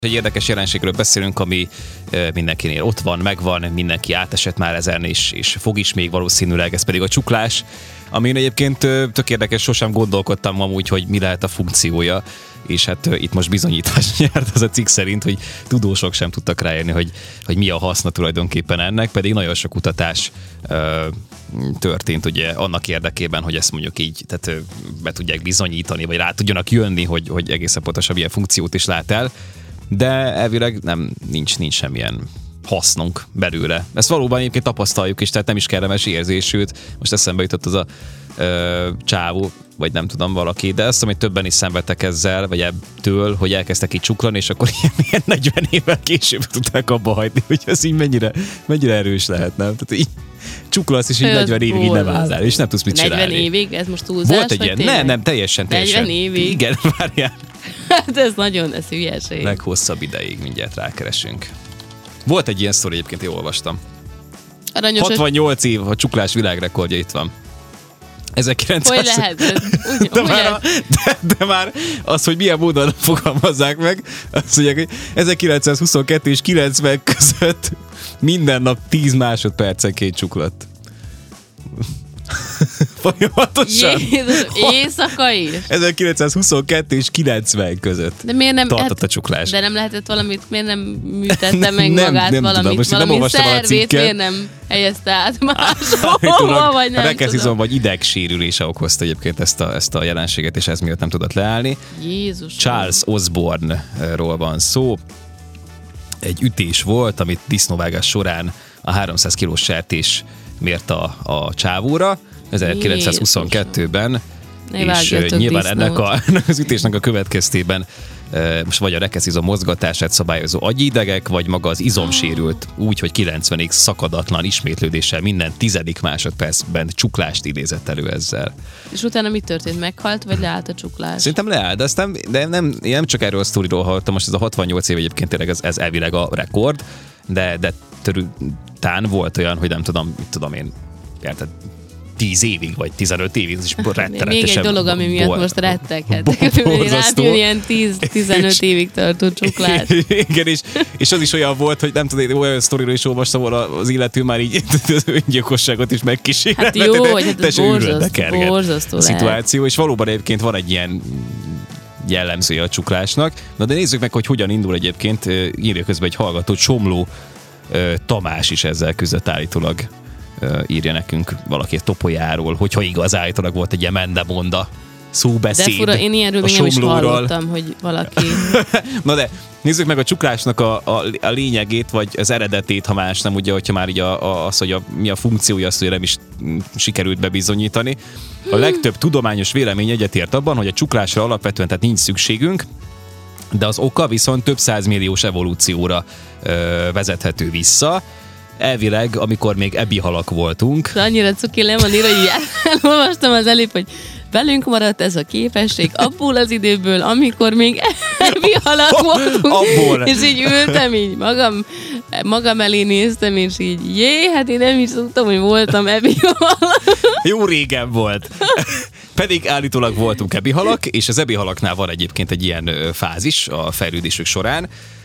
Egy érdekes jelenségről beszélünk, ami mindenkinél ott van, megvan, mindenki átesett már ezen, és fog is még valószínűleg, ez pedig a csuklás, amin egyébként tök érdekes, sosem gondolkodtam amúgy, hogy mi lehet a funkciója, és hát itt most bizonyítás nyert az a cikk szerint, hogy tudósok sem tudtak rájönni, hogy mi a haszna tulajdonképpen ennek, pedig nagyon sok kutatás történt ugye annak érdekében, hogy ezt mondjuk így, tehát be tudják bizonyítani, vagy rá tudjanak jönni, hogy egészen pontosan milyen funkciót is lát el, de elvileg nincs semmilyen hasznunk belőle. Ezt valóban egyébként tapasztaljuk is, tehát nem is kellemes érzés, sőt, most eszembe jutott az a csávó, vagy nem tudom valaki, de azt tudom, hogy többen is szenvedtek ezzel, vagy ebből, hogy elkezdtek így csuklani, és akkor ilyen 40 évvel később tudták abba hagyni, hogy ez így mennyire erős lehet, nem? Tehát így csuklasz, és így 40 évig így nem áll el, és nem tudsz mit csinálni. 40 évig? Ez most túlzás? Volt egy ilyen, nem, teljesen. 40 évig? Igen, várjál. Hát ez hülyeség. Leghosszabb ideig mindjárt rákeresünk. Volt egy ilyen sztori, egyébként én olvastam. Aranyos, 68 év, a csuklás világrekordja itt van. 1900... Hogy lehet? De már az, hogy milyen módon fogalmazzák meg, azt mondják, hogy 1922 és 90 között minden nap 10 másodpercenként csuklott. Folyamatosan. Jézus, éjszaka is? 1922 és 90 között. De miért nem tartott a csuklás. De nem lehetett valamit, miért nem műtette meg magát valamit, valami szervét, miért nem helyezte át máshova, vagy nem rekeszizom vagy idegsérülése okozta egyébként ezt a jelenséget, és ez miatt nem tudott leállni. Jézus. Charles Osborne-ról van szó. Egy ütés volt, amit disznóvágás során a 300 kilós sertés mért a csávóra 1922-ben, és nyilván ennek az ütésnek a következtében most vagy a rekeszizom mozgatását szabályozó agyidegek, vagy maga az izom sérült úgy, hogy 90-ig szakadatlan ismétlődéssel minden 10. másodpercben csuklást idézett elő ezzel. És utána mi történt? Meghalt, vagy leállt a csuklás? Szerintem leállt, de aztán én nem csak erről a sztoriról hallottam, most ez a 68 év egyébként tényleg ez elvileg a rekord, de tán volt olyan, hogy nem tudom, mit tudom én, érted, 10 évig, vagy 15 évig, ez is rettenetesen. Még egy dolog, ami miatt most retteghetek. Én átjön ilyen 10-15 évig tartó csuklás. Igen, és az is olyan volt, hogy nem tudom, olyan sztoriról is olvastam volna, az illető már így az öngyilkosságot is megkísérelt. Hát jó, hogy hát ez borzasztó a szituáció, és valóban egyébként van egy ilyen jellemzője a csuklásnak. Na de nézzük meg, hogy hogyan indul egyébként, írja közben egy hallgató, Csomló Tamás is ezzel küzdött állítólag. Írja nekünk valaki Topolyáról, hogyha igaz, állítólag volt egy ilyen mendemonda szóbeszéd. De fura, én ilyenről még nem is hallottam, hogy valaki... Na de nézzük meg a csuklásnak a lényegét, vagy az eredetét, ha más nem, ugye, hogyha már így mi a funkciója, azt ugye nem is sikerült bebizonyítani. A legtöbb tudományos vélemény egyetért abban, hogy a csuklásra alapvetően tehát nincs szükségünk, de az oka viszont több százmilliós evolúcióra vezethető vissza. Elvileg, amikor még ebihalak voltunk. De annyira cuki le van írva, hogy elolvastam az előbb, hogy velünk maradt ez a képesség abból az időből, amikor még ebihalak voltunk. Abból. És így ültem, így magam elé néztem, és így hát én nem is tudtam, hogy voltam ebihalak. Jó régen volt. Pedig állítólag voltunk ebihalak, és az ebihalaknál van egyébként egy ilyen fázis a fejlődésük során,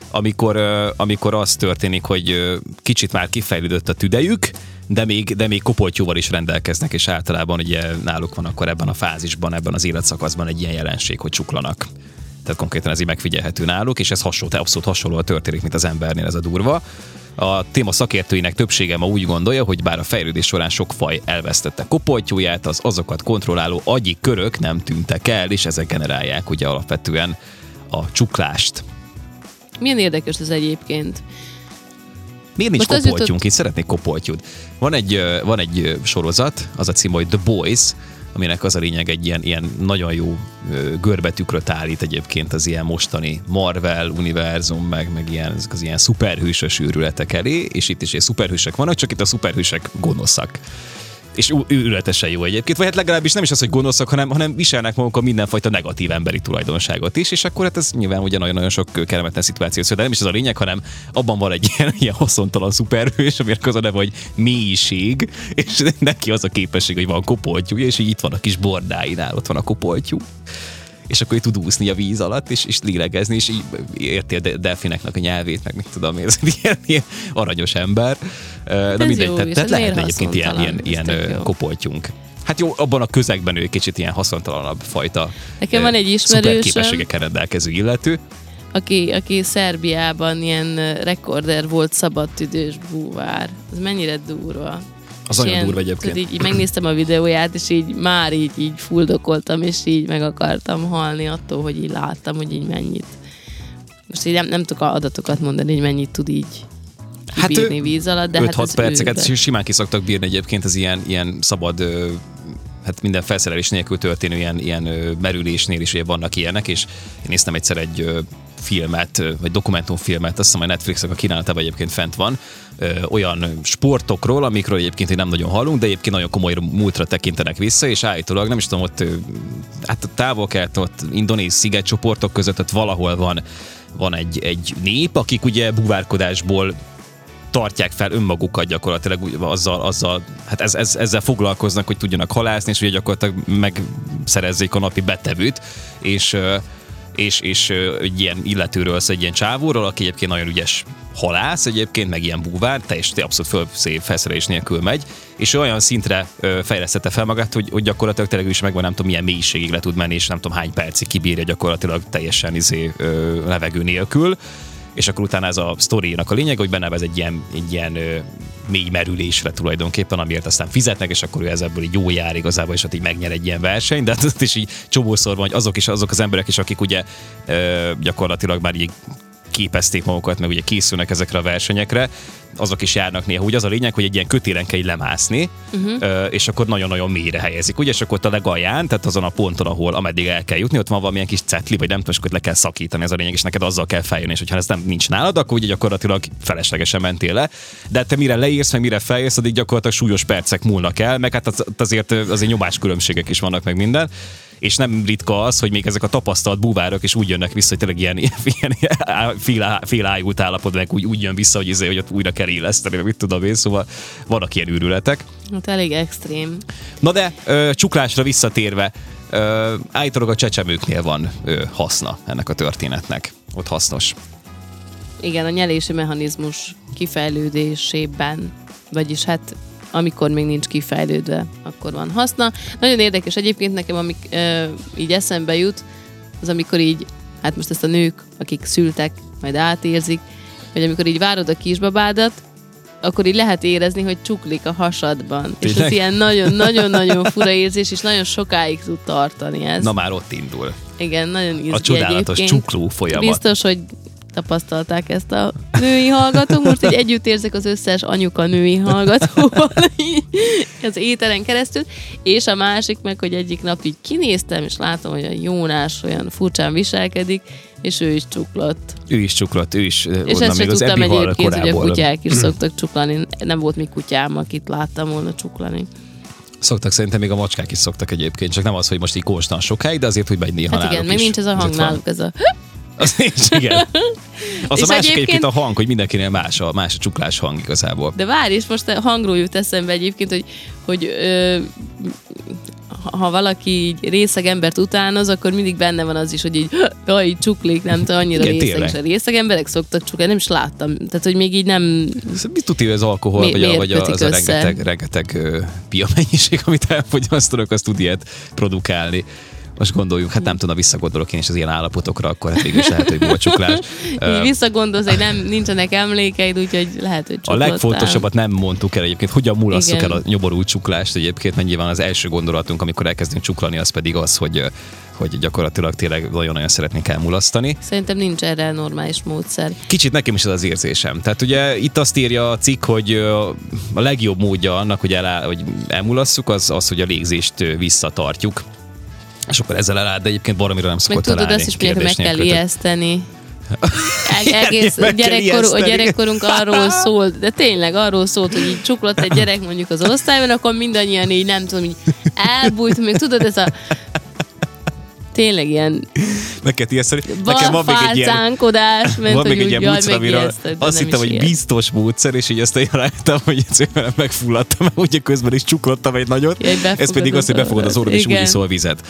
amikor az történik, hogy kicsit már kifejlődött a tüdejük, de még kopoltyúval is rendelkeznek, és általában ugye náluk van akkor ebben a fázisban, ebben az életszakaszban egy ilyen jelenség, hogy csuklanak. Tehát konkrétan ez így megfigyelhető náluk, és ez abszolút hasonlóan történik, mint az embernél, ez a durva. A téma szakértőinek többsége ma úgy gondolja, hogy bár a fejlődés során sok faj elvesztette kopoltyúját, az azokat kontrolláló agyi körök nem tűntek el, és ezek generálják ugye alapvetően a csuklást. Milyen érdekes ez egyébként. Miért nincs kopoltyunk? Itt szeretnék kopoltyút. Van egy sorozat, az a cím, hogy The Boys, aminek az a lényeg, egy ilyen nagyon jó görbetükröt állít egyébként az ilyen mostani Marvel univerzum, meg ezek az ilyen szuperhősös őrületek elé, és itt is ilyen szuperhősök vannak, csak itt a szuperhősök gonoszak. És őrületesen jó egyébként, vagy hát legalábbis nem is az, hogy gonoszak, hanem viselnek magukon mindenfajta negatív emberi tulajdonságot is, és akkor hát ez nyilván ugye nagyon-nagyon sok kellemetlen szituáció, de nem is ez a lényeg, hanem abban van egy ilyen haszontalan szuperhős, aminek az a neve, hogy mélység, és neki az a képesség, hogy van kopoltyúja, és így itt van a kis bordáinál, ott van a kopoltyú. és akkor tud úszni a víz alatt, és lélegezni, és így érti a delfineknek a nyelvét, meg mit tudom én, ez ilyen aranyos ember. De mindegy, tehát lehetne egyébként ilyen kopoltyunk. Hát jó, abban a közegben ő kicsit ilyen haszontalanabb fajta. Nekem van egy ismerősöm, szuper képességekkel rendelkező illető. Aki Szerbiában ilyen rekorder volt szabadtüdős búvár. Ez mennyire durva. Az nagyon durva egyébként. Így megnéztem a videóját, és már így fuldokoltam, és így meg akartam halni attól, hogy így láttam, hogy így mennyit. Most így nem tudok adatokat mondani, hogy mennyit tud így kibírni víz alatt, de 5-6 perceket simán ki szoktak bírni egyébként az ilyen szabad, hát minden felszerelés nélkül történő ilyen merülésnél is ugye vannak ilyenek, és én néztem egyszer egy filmet, vagy dokumentumfilmet, azt hiszem, hogy Netflixnek a kínálatában egyébként fent van, olyan sportokról, amikről egyébként nem nagyon hallunk, de egyébként nagyon komoly múltra tekintenek vissza, és állítólag, nem is tudom, ott hát a távol-kelet, ott indonéz szigetcsoportok között ott valahol van egy nép, akik ugye búvárkodásból tartják fel önmagukat gyakorlatilag azzal hát ezzel foglalkoznak, hogy tudjanak halászni, és ugye gyakorlatilag megszerezzék a napi betevőt, és egy ilyen illetőről, egy ilyen csávóról, aki egyébként nagyon ügyes halász egyébként, meg ilyen búvár, teljesen abszolút felszerelés nélkül megy, és olyan szintre fejlesztette fel magát, hogy gyakorlatilag tényleg is megvan, nem tudom milyen mélységig le tud menni, és nem tudom hány percig kibírja gyakorlatilag teljesen levegő nélkül. És akkor utána ez a sztorinak a lényeg, hogy benevez egy ilyen mély merülésre tulajdonképpen, amiért aztán fizetnek, és akkor ő ebből így jó jár igazából, és ott így megnyer egy ilyen versenyt, de hát is így csomószor van, hogy azok az emberek is, akik ugye gyakorlatilag már így képezték magukat, meg ugye készülnek ezekre a versenyekre, azok is járnak néha. Ugye az a lényeg, hogy egy ilyen kötélen kell lemászni, és akkor nagyon-nagyon mélyre helyezik. Ugye, és akkor ott a legalján, tehát azon a ponton, ameddig el kell jutni, ott van valamilyen kis cetli, vagy nem tudom, és akkor le kell szakítani, ez a lényeg, és neked azzal kell feljönni, és hogyha ez nem nincs nálad, akkor ugye gyakorlatilag feleslegesen mentél le. De te mire leírsz, meg mire feljössz, addig gyakorlatilag súlyos percek múlnak el, meg hát azért nyomáskülönbségek is vannak, meg minden. És nem ritka az, hogy még ezek a tapasztalt búvárok is úgy jönnek vissza, hogy tényleg ilyen félájult állapot, meg úgy jön vissza, hogy ott újra kell illeszteni, mit tudom én, szóval vannak ilyen őrületek. Hát elég extrém. Na de csuklásra visszatérve, állítólag a csecsemőknél van haszna ennek a történetnek. Ott hasznos. Igen, a nyelési mechanizmus kifejlődésében, vagyis hát amikor még nincs kifejlődve, akkor van haszna. Nagyon érdekes egyébként nekem, amik így eszembe jut, az amikor így, hát most ezt a nők, akik szültek, majd átérzik, hogy amikor így várod a kisbabádat, akkor így lehet érezni, hogy csuklik a hasadban. És ez ilyen nagyon-nagyon fura érzés, és nagyon sokáig tud tartani ez. Na már ott indul. Igen, nagyon izgi. A csodálatos csukló folyamat. Biztos, hogy tapasztalták ezt a női hallgatók. Most így együtt érzek az összes anyuka női hallgatóval az éteren keresztül. És a másik meg, hogy egyik nap így kinéztem, és látom, hogy a Jónás olyan furcsán viselkedik, és ő is csuklott. És ezt sem tudtam egyébként, hogy a kutyák is szoktak csuklani. Nem volt még kutyám, akit láttam volna csuklani. Szoktak, szerintem még a macskák is szoktak egyébként, csak nem az, hogy most így konstant sokáig, de azért, hogy megy néha hát igen, meg nincs ez a hang náluk, ez a... Az nincs, igen. Az a másik egyébként a hang, hogy mindenkinél más a csuklás hang igazából. De várj, és most a hangról jut eszembe egyébként, hogy ha valaki így részeg embert utánoz, akkor mindig benne van az is, hogy így csuklik, nem tudom, annyira részeg. És a részeg emberek szoktak csuklani, nem is láttam. Tehát, hogy még így nem... Mit tudja, hogy az alkohol, vagy az a rengeteg pia mennyiség, amit elfogyasztanak, azt tud ilyet produkálni. Most gondoljuk, hát nem tudom, visszagondolok én is az ilyen állapotokra, akkor hát végül is lehet, hogy volt csuklás. Visszagondolsz, hogy nincsenek emlékeid, úgyhogy lehet, hogy csuklotál. A legfontosabbat nem mondtuk el egyébként, hogyan mulasszuk el a nyoborult csuklást egyébként, mert nyilván az első gondolatunk, amikor elkezdünk csuklani, az pedig az, hogy gyakorlatilag tényleg nagyon-nagyon szeretnénk elmulasztani. Szerintem nincs erre normális módszer. Kicsit nekem is ez az érzésem. Tehát ugye itt azt írja a cikk, hogy a legjobb módja annak, hogy elmulasszuk, az, hogy a légzést visszatartjuk. És akkor ezzel elállt, de egyébként baromira nem szokott találni. Meg tudod azt is, hogy meg kell ijeszteni. Egész a gyerekkorunk arról szólt, de tényleg arról szólt, hogy így csuklott egy gyerek mondjuk az osztályban, akkor mindannyian így nem tudom, így elbújt, még tudod, ez a tényleg ilyen meg kell ijeszteni. Nekem van még egy ilyen módszer, amire azt hittem, hogy biztos módszer, és így aztán rájöttem, hogy megfulladtam, ugye közben is csuklottam egy nagyot. Ez pedig az, hogy befogad az orrod, és úgy iszol vizet.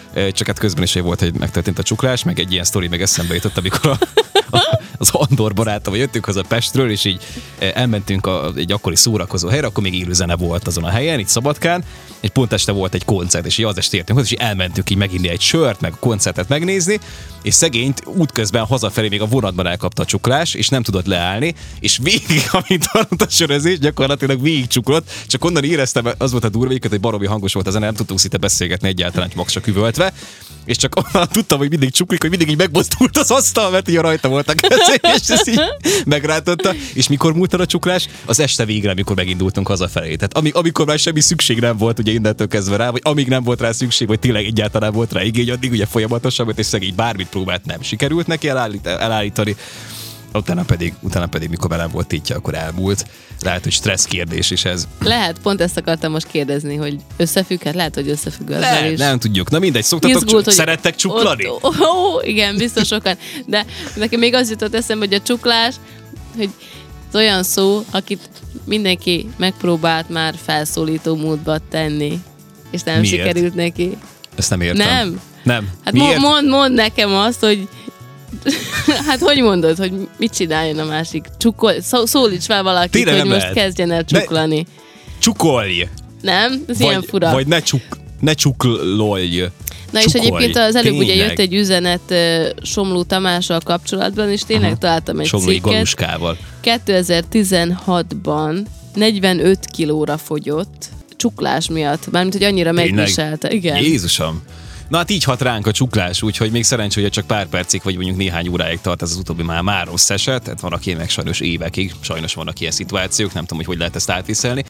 csak hát közben is volt, hogy megtörtént a csuklás, meg egy ilyen sztori meg eszembe jutott, amikor az Andor barátom, jöttünk haza Pestről, és így elmentünk egy akkori szórakozó helyre, akkor még élő zene volt azon a helyen, itt Szabadkán, és pont este volt egy koncert, és így az este értünk hozzá, és elmentünk így meginni egy sört, meg a koncertet megnézni, és szegényt útközben hazafelé még a vonatban elkapta a csuklás, és nem tudott leállni, és végig, amint hallott a sörözés, gyakorlatilag végig csuklott, csak onnan éreztem, az volt a durva, hogy baromi hangos volt a zene, nem tudtunk szinte beszélgetni egyáltalán, max csak üvöltve, és csak tudtam, hogy mindig csuklik, hogy mindig így megmozdult az asztal, mert így rajta volt a kezé, és ez így megrántotta. És mikor múlt el a csuklás? Az este végre, amikor megindultunk hazafelé. Tehát amikor már semmi szükség nem volt, ugye innentől kezdve rá, vagy amíg nem volt rá szükség, vagy tényleg egyáltalán volt rá igény, addig ugye folyamatosan volt, és szegény bármit próbált, nem sikerült neki elállítani. Utána pedig mikor már nem volt tétje, akkor elmúlt. Lehet, hogy stressz kérdés is ez. Lehet, pont ezt akartam most kérdezni, hogy összefügghet, lehet, hogy összefügg azzal is. Nem tudjuk. Na mindegy, szoktatok, szerettek csuklani? Igen, biztos sokan. De nekem még az jutott eszembe, hogy a csuklás, hogy az olyan szó, akit mindenki megpróbált már felszólító módba tenni, és nem Miért? Sikerült neki. Ezt nem értem. Nem. Hát mondd nekem azt, hogy hát hogy mondod, hogy mit csináljon a másik? Szólíts fel valakit, tényleg hogy most lehet. Kezdjen el csuklani. Csukolj! Nem? Ez ilyen fura. Vagy ne csuklolj. Na és egyébként az előbb ugye jött egy üzenet Somló Tamással kapcsolatban, és tényleg találtam egy Somlói cikket. Galuskával. 2016-ban 45 kilóra fogyott csuklás miatt. Mármint, hogy annyira megviselte. Igen. Jézusom! Na hát így hat ránk a csuklás, úgyhogy még szerencsé, hogy csak pár percig, vagy mondjuk néhány óráig tart ez az utóbbi már rossz eset, tehát van, aki meg sajnos évekig, sajnos vannak ilyen szituációk, nem tudom, hogy lehet ezt átviszelni.